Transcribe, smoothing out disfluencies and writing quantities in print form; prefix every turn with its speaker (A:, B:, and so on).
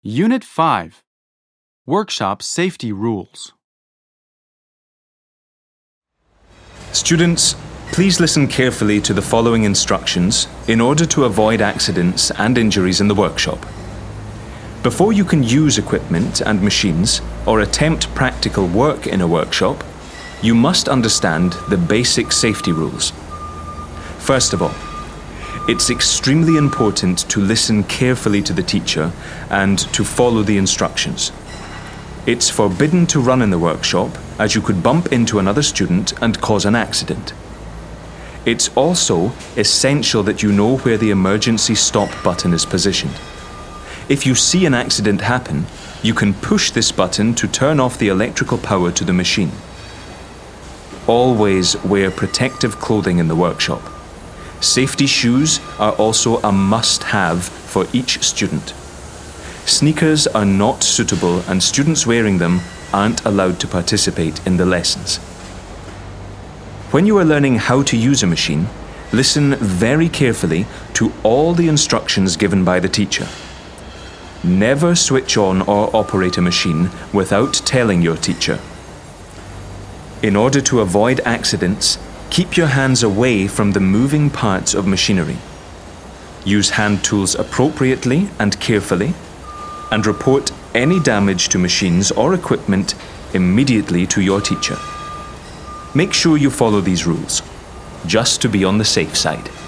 A: Unit 5. Workshop Safety Rules.
B: Students, please listen carefully to the following instructions in order to avoid accidents and injuries in the workshop. Before you can use equipment and machines or attempt practical work in a workshop, you must understand the basic safety rules. First of all, it's extremely important to listen carefully to the teacher and to follow the instructions. It's forbidden to run in the workshop, as you could bump into another student and cause an accident. It's also essential that you know where the emergency stop button is positioned. If you see an accident happen, you can push this button to turn off the electrical power to the machine. Always wear protective clothing in the workshop. Safety shoes are also a must-have for each student. Sneakers are not suitable and students wearing them aren't allowed to participate in the lessons. When you are learning how to use a machine, listen very carefully to all the instructions given by the teacher. Never switch on or operate a machine without telling your teacher. In order to avoid accidents, keep your hands away from the moving parts of machinery. Use hand tools appropriately and carefully, and report any damage to machines or equipment immediately to your teacher. Make sure you follow these rules, just to be on the safe side.